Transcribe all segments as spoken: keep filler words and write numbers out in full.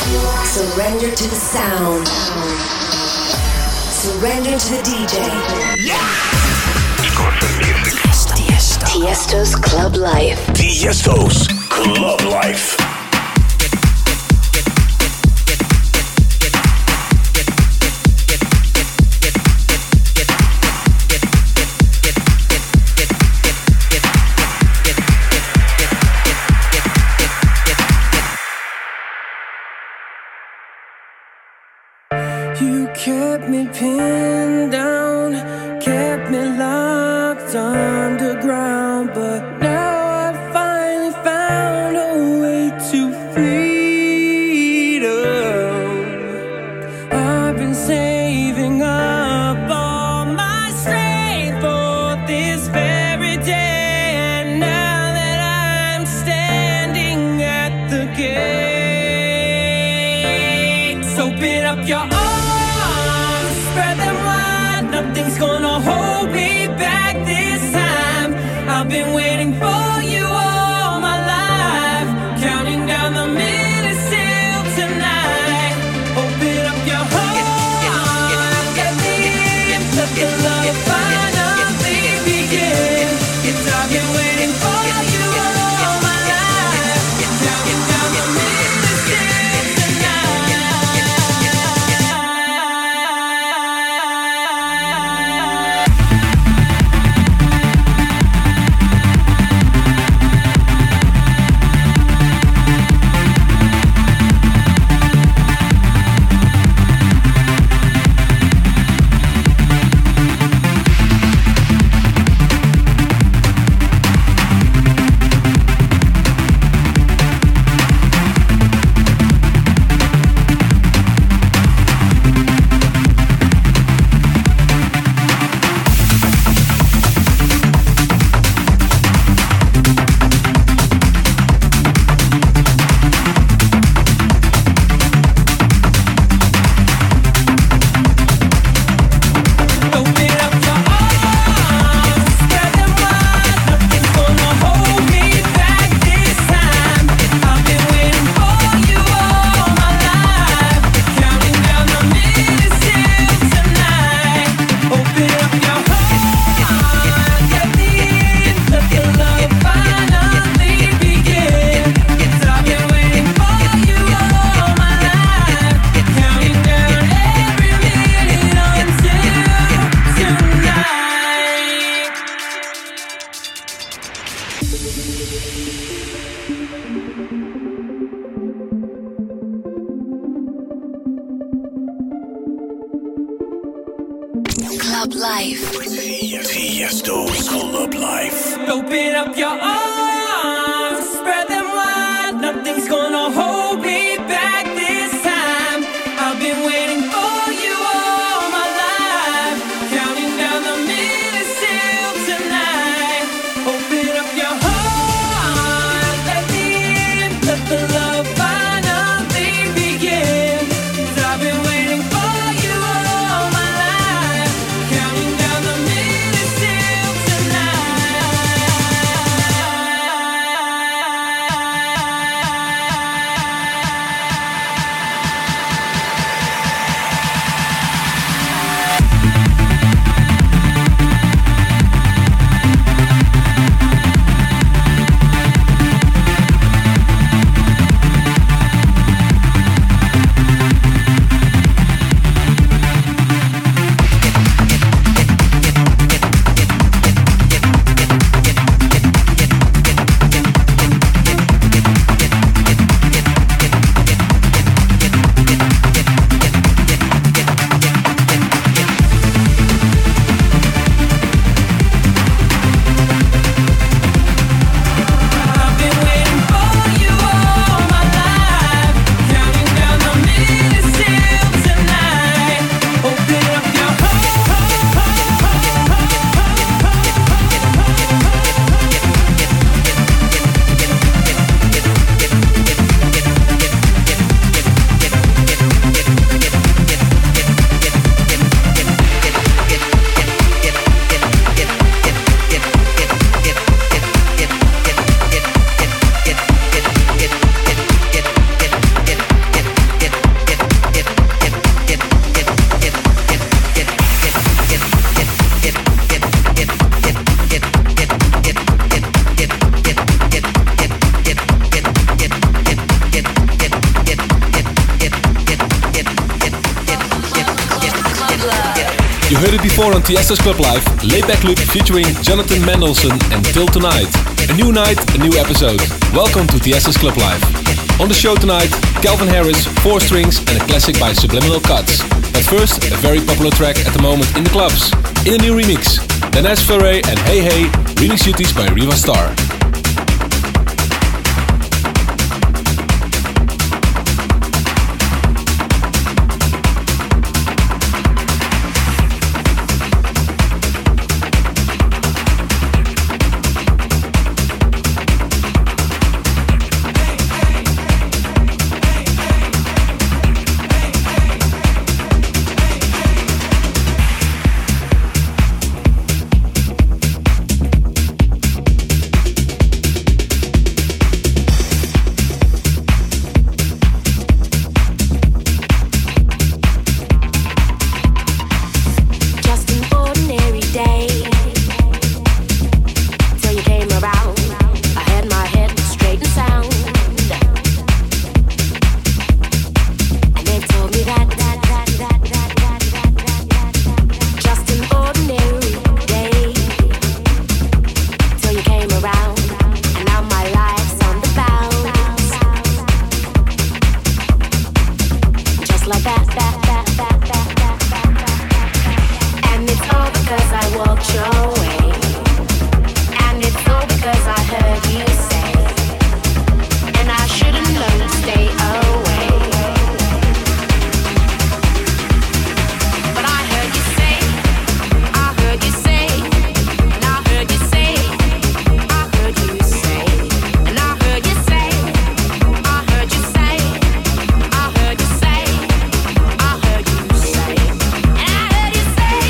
Surrender to the sound. Surrender to the D J. Yeah! Tiesto. Tiesto's Club Life. Tiesto's Club Life. You kept me pinned down, kept me locked underground, but now I finally found a way to freedom. I've been saving up all my strength for this very day, and now that I'm standing at the gate, so open up your arms. Spread them wide, nothing's gonna hold me back this time. I've been waiting for you all my life, counting down the minutes till tonight. Open up your heart, let me in, let the love finally begin. It's I've been waiting for you all my life, counting down the minutes till tonight. Club Life. Tiesto's Club Life. Open up your arms, spread them wide, nothing's gonna hold me back this time. I've been waiting for you all my life, counting down the minutes till tonight. Open up your heart, let me in, let the love finally begin. 'Cause I've been waiting for you all my life, counting down the minutes till tonight. heard it before on Tiesto's Club Live, Laidback Luke featuring Jonathan Mendelsohn and Till Tonight. A new night, a new episode. Welcome to Tiesto's Club Live. On the show tonight, Calvin Harris, Four Strings and a classic by Subliminal Cuts. But first, a very popular track at the moment in the clubs. In a new remix, Dennis Ferre and Hey Hey, remix duties by Riva Starr.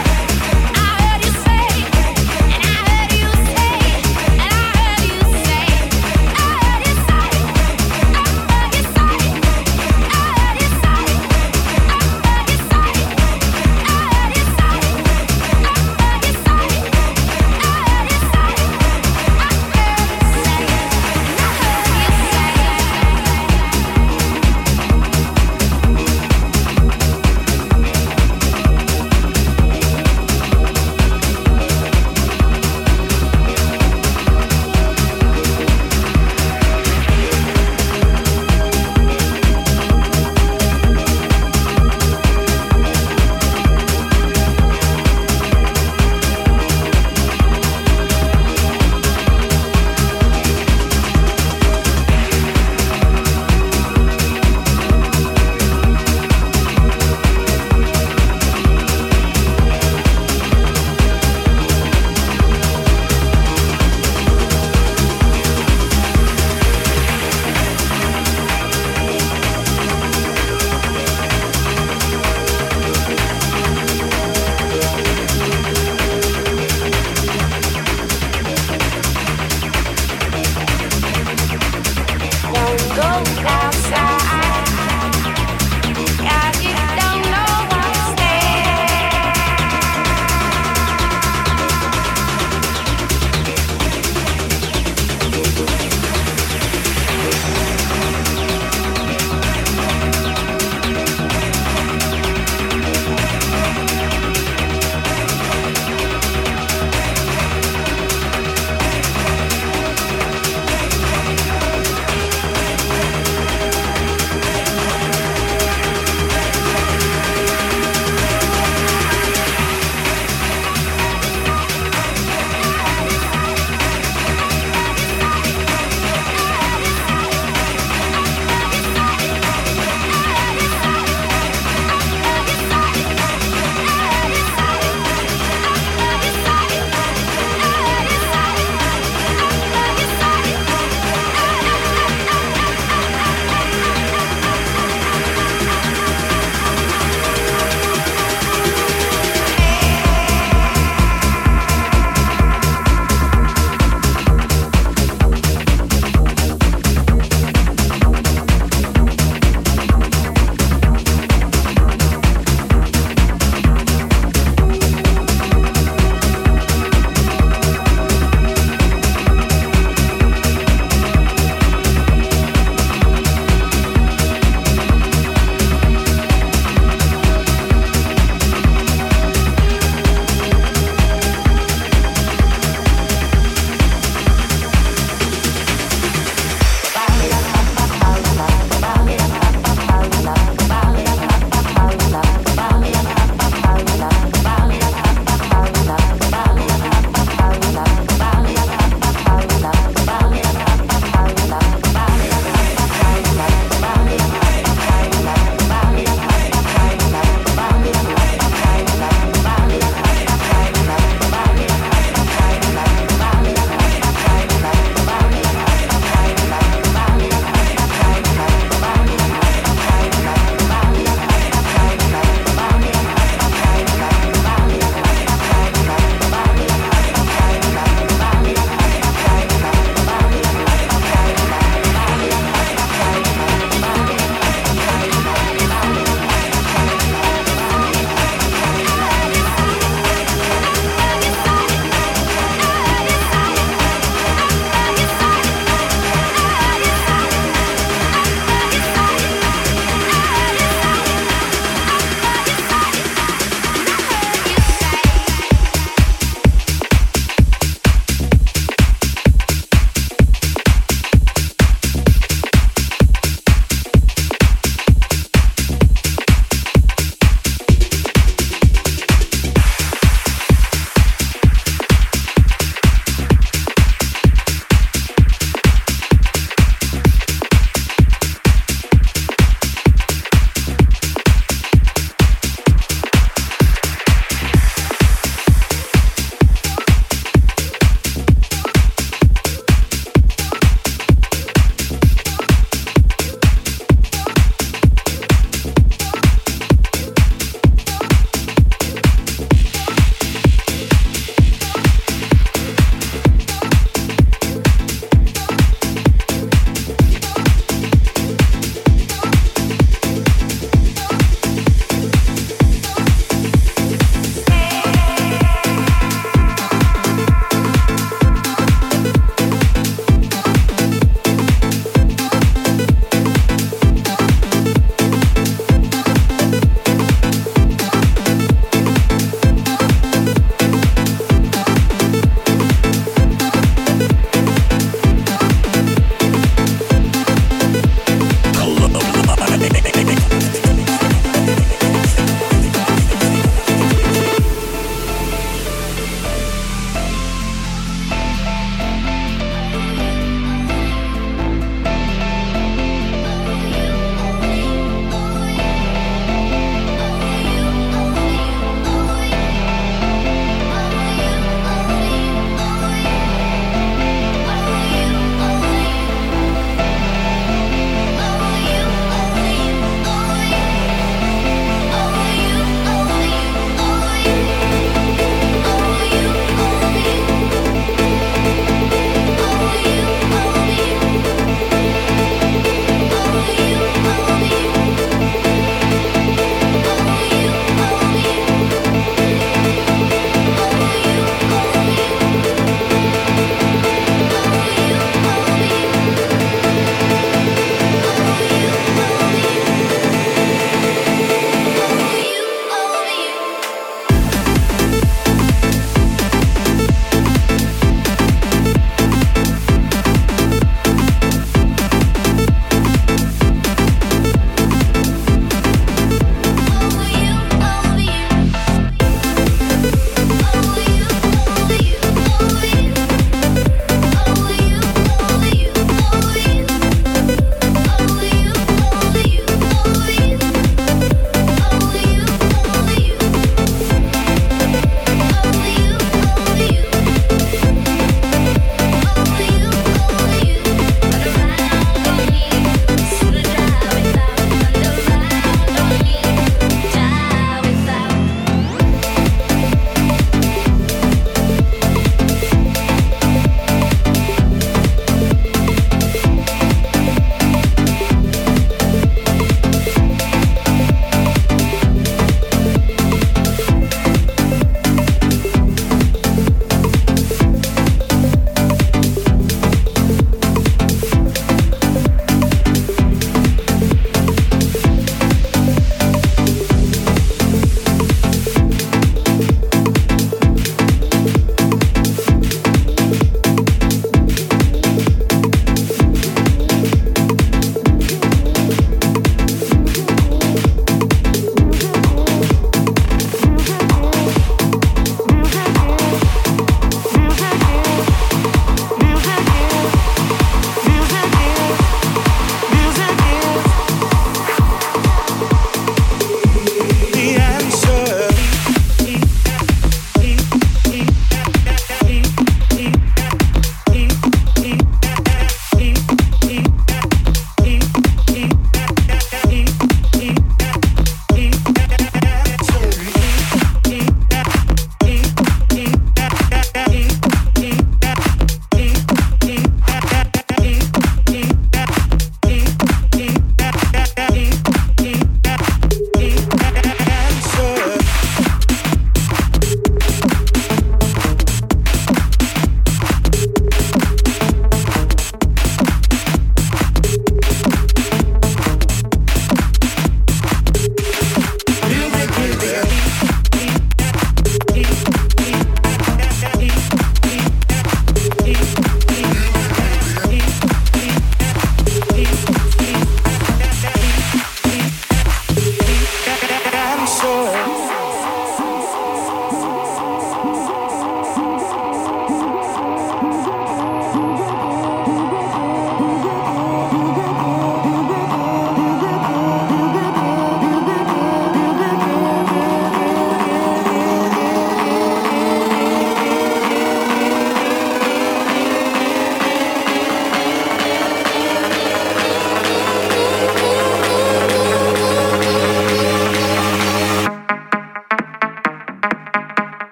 Say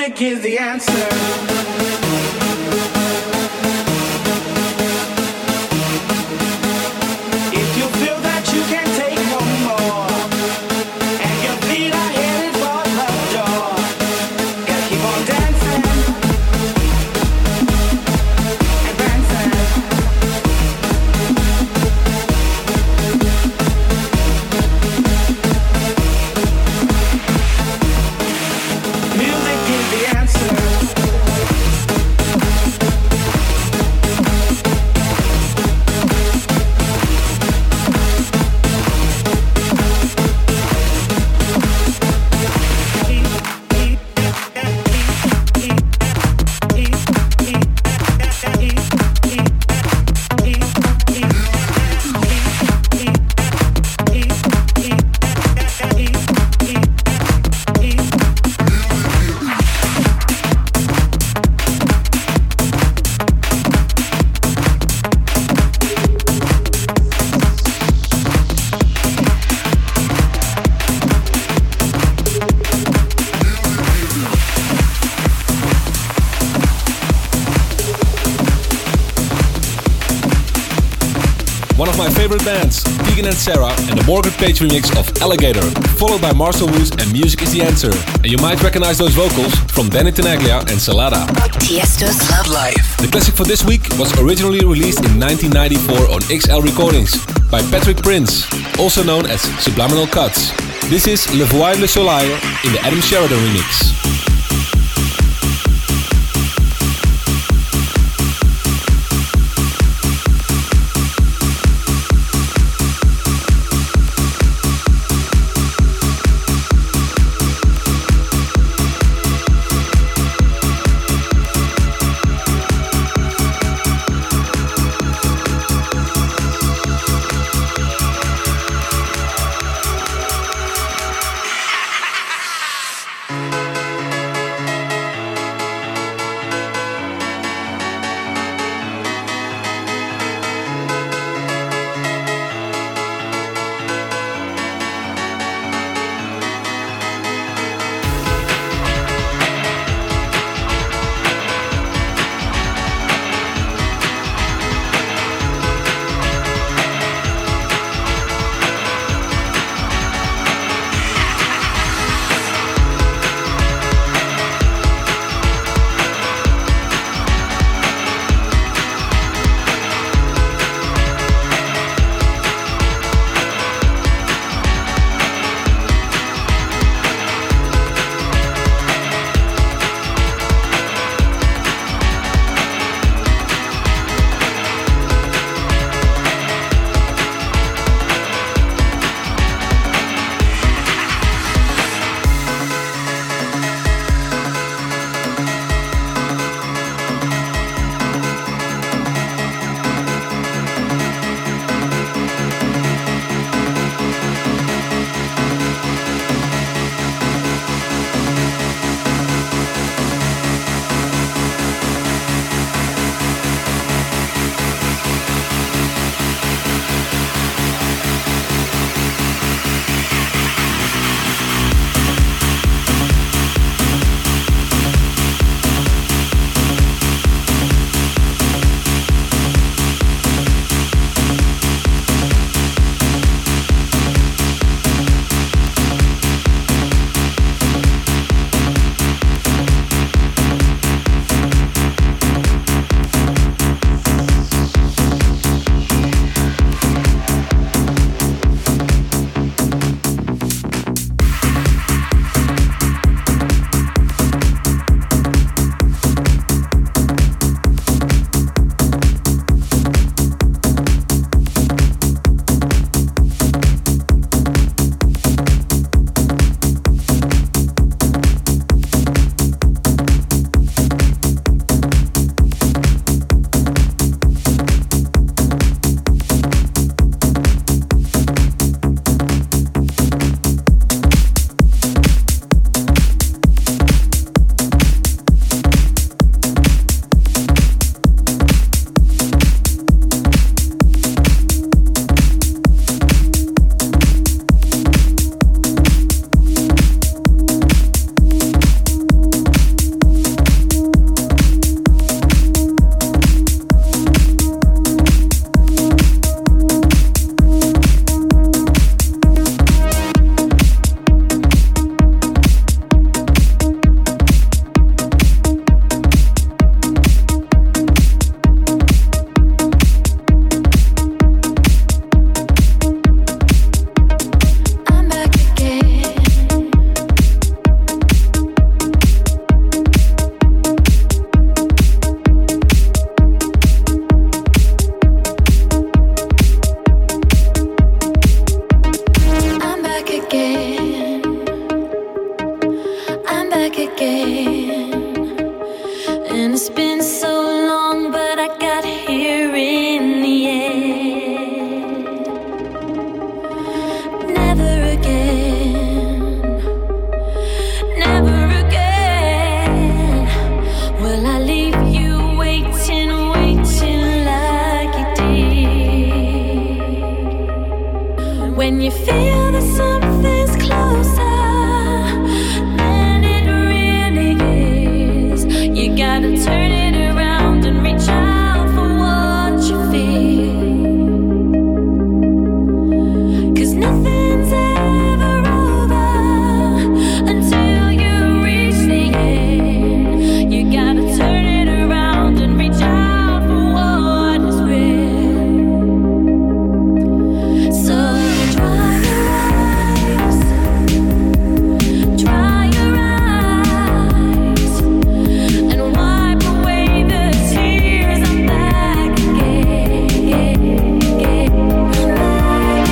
Music is the answer. One of my favorite bands, Tegan and Sara, and the Morgan Page remix of Alligator, followed by Marcel Woos and Music is the Answer. And you might recognize those vocals from Danny Tenaglia and Salada. Tiesto's Club Life. The classic for this week was originally released in nineteen ninety-four on X L Recordings by Patrick Prince, also known as Subliminal Cuts. This is Le Voile Le Soleil in the Adam Sheridan remix. you feel that something's closer than it really is, you gotta turn it around and reach out for what you feel. 'Cause nothing's ever over until you reach the end. You gotta turn it around and reach out for what is real. So dry your eyes, dry your eyes, and wipe away the tears. I'm back again, I'm back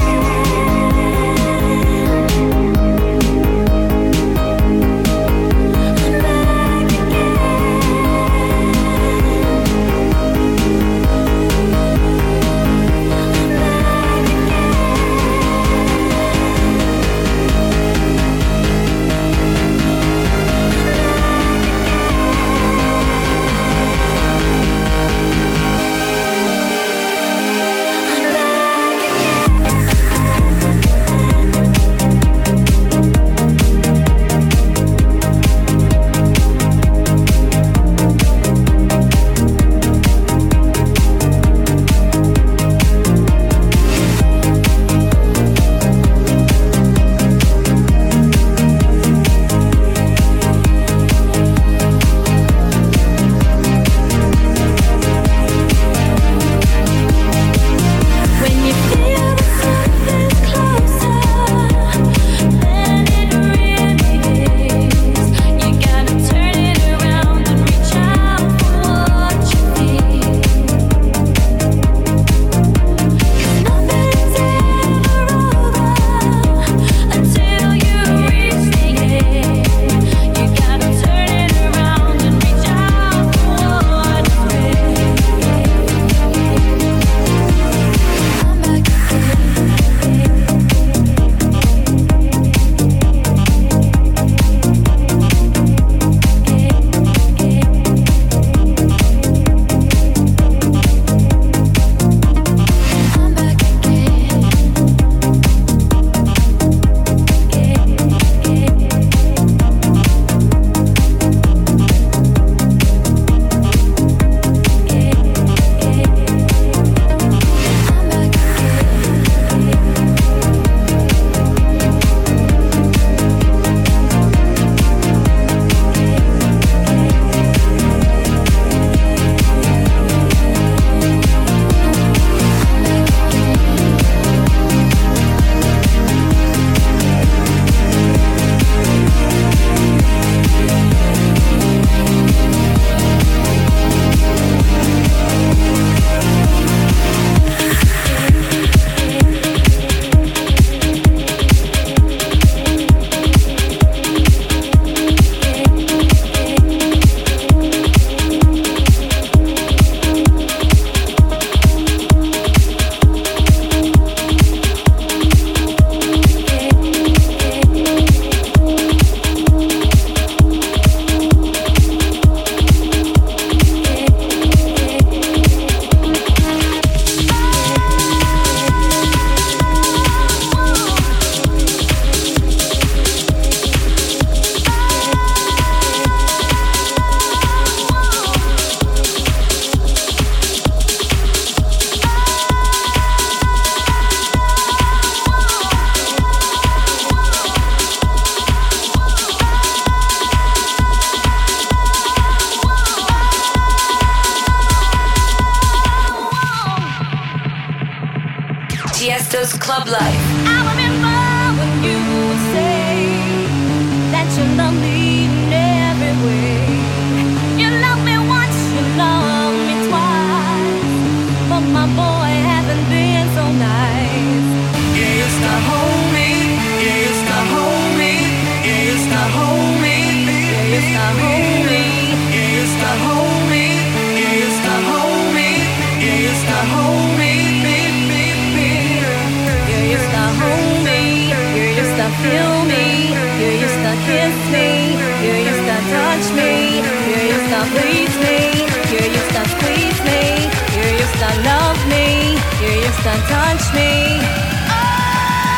when you feel that something's closer than it really is, you gotta turn it around and reach out for what you feel. 'Cause nothing's ever over until you reach the end. You gotta turn it around and reach out for what is real. I'm back I'm back Tiesto's Club Life. I remember when you would say that you love me in every way. You love me once, you love me twice, but my boy hasn't been so nice. You used to hold me, you used to hold me, you used to hold me, You used to hold me, you used to hold me, you used to hold me, you used to hold me, you used to hold me, you used to feel me, you used to kiss me, you used to touch me, you used to please me, you used to squeeze me, you used to love me, you used to touch me. Oh!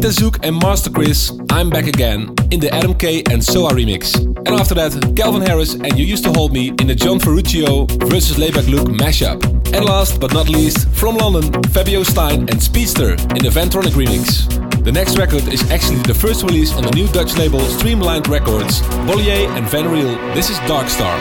Peter Zook and Master Chris, I'm Back Again, in the Adam K and Soa remix. And after that, Calvin Harris and You Used to Hold Me in the John Ferruccio versus Layback Luke mashup. And last but not least, from London, Fabio Stein and Speedster in the Ventronic remix. The next record is actually the first release on the new Dutch label Streamlined Records, Bollier and Van Riel. This is Dark Star.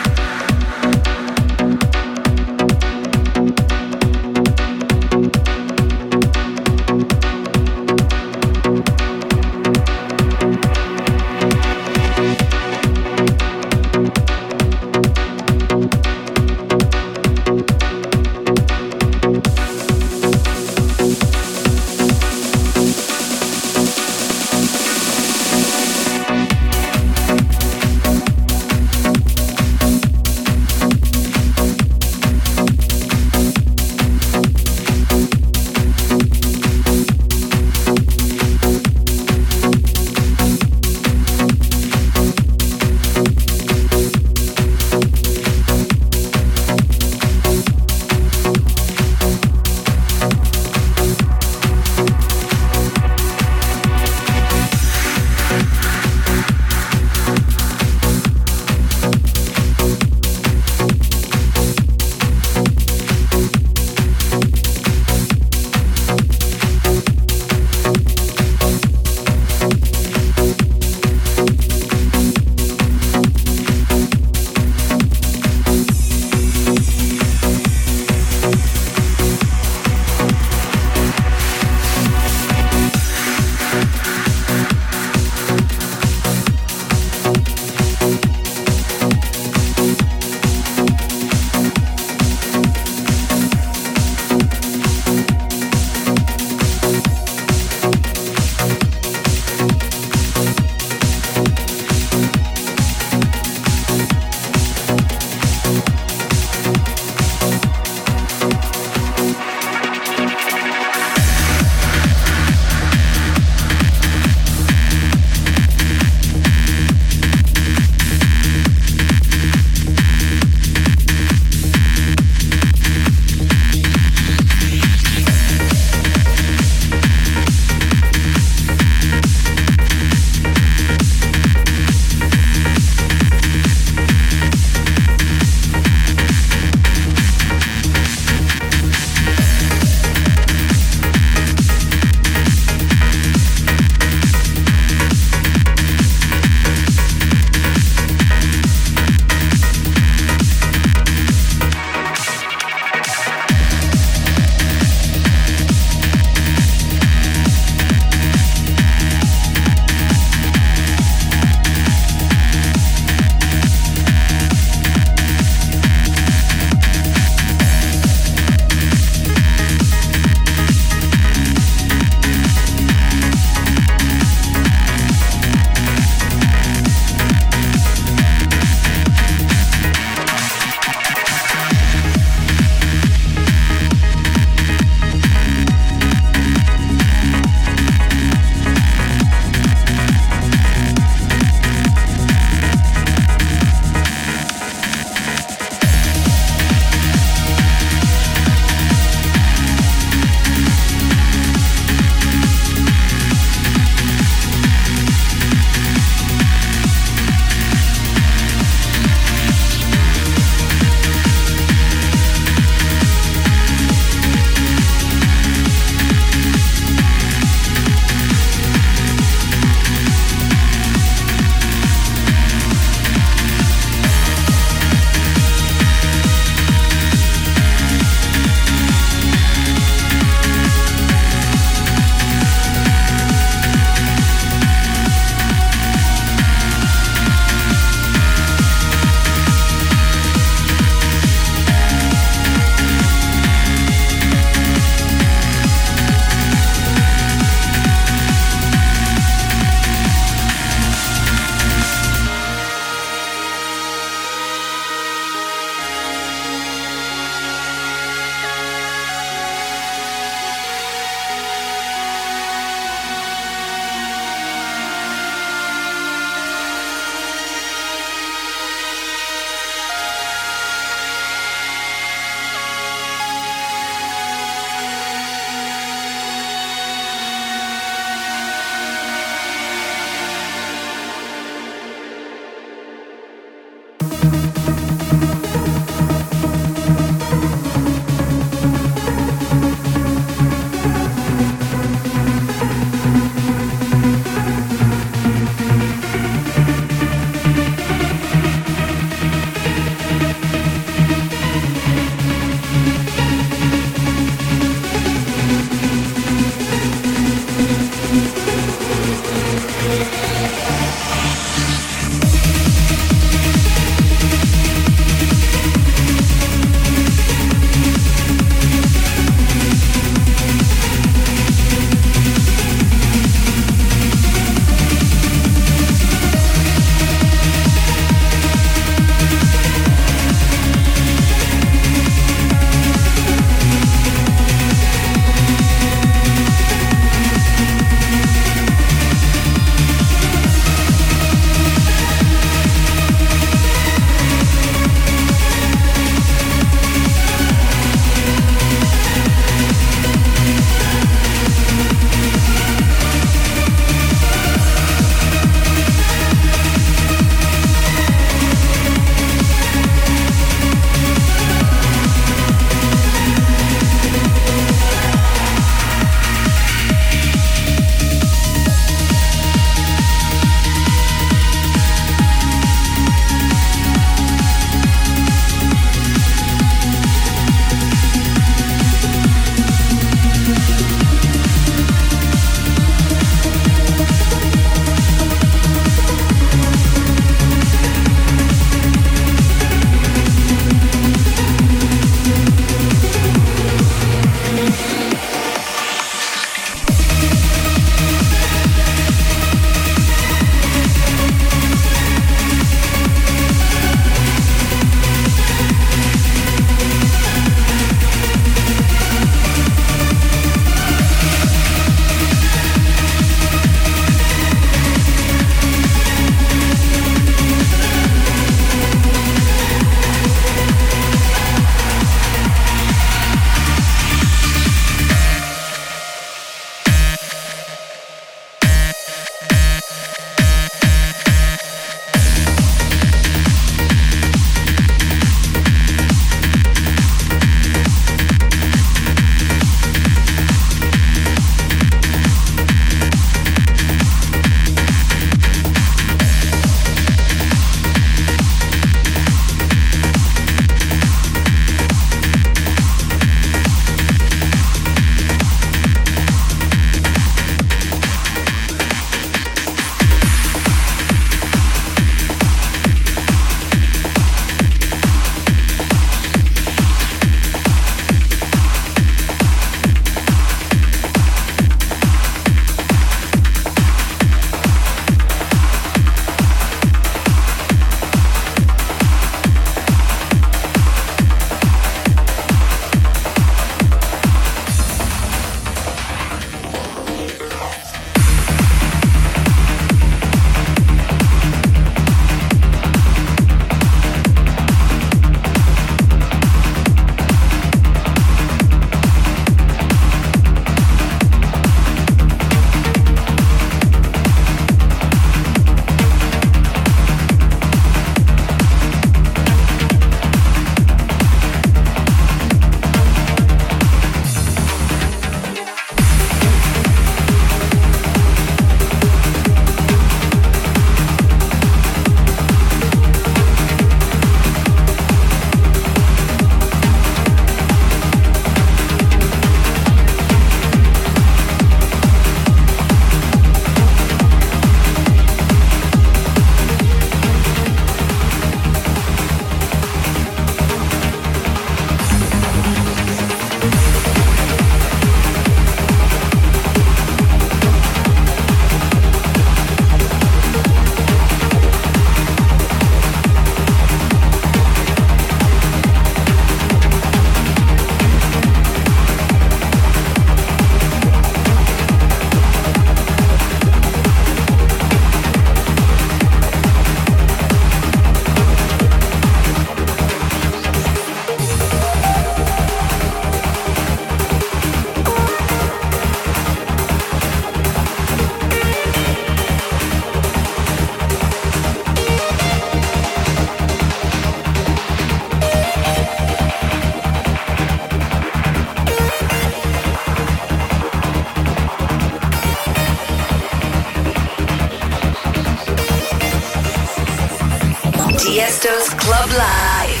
Tiesto's Club Live.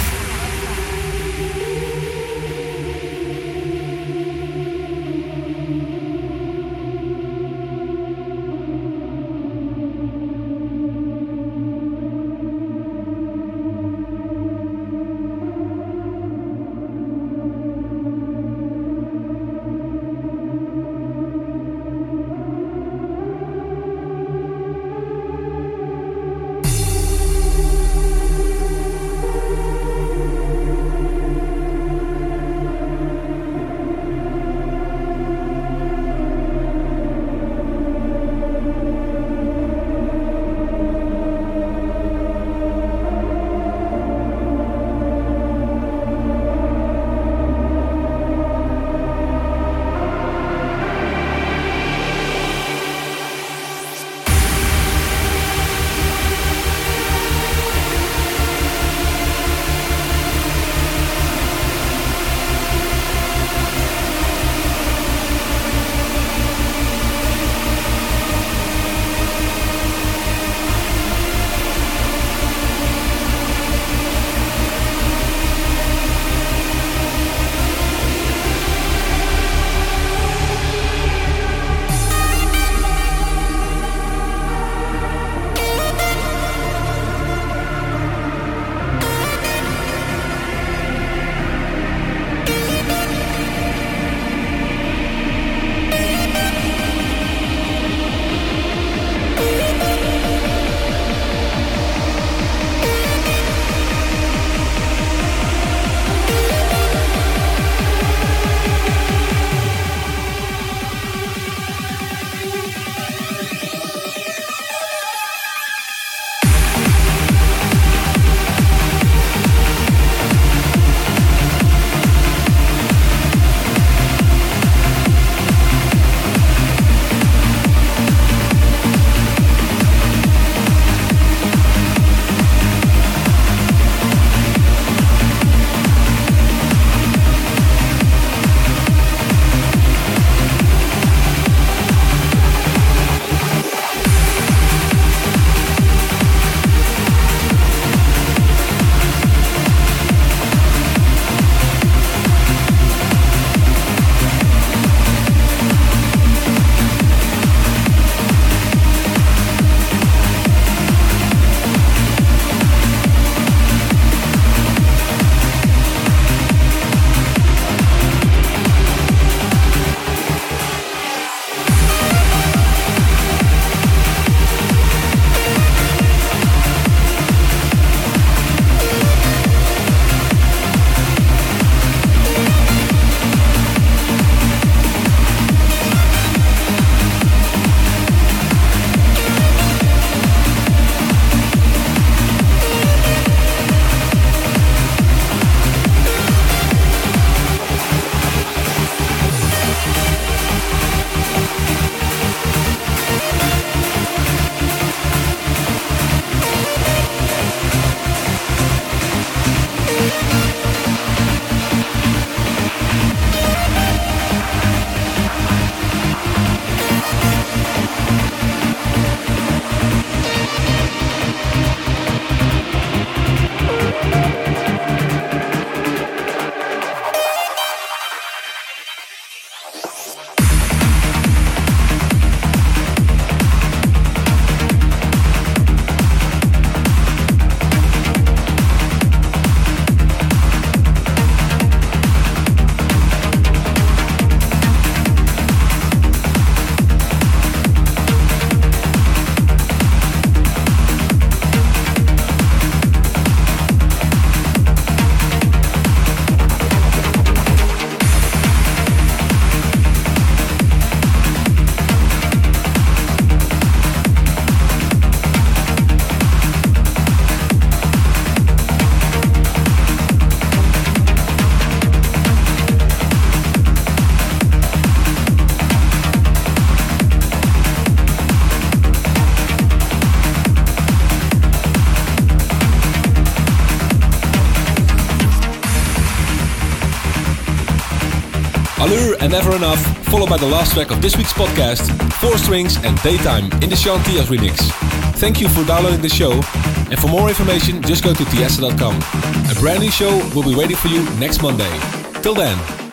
Thank Allure and Never Enough, followed by the last track of this week's podcast, Four Strings and Daytime in the Sean Tias remix. Thank you for downloading the show, and for more information just go to tiesta dot com. A brand new show will be waiting for you next Monday. Till then.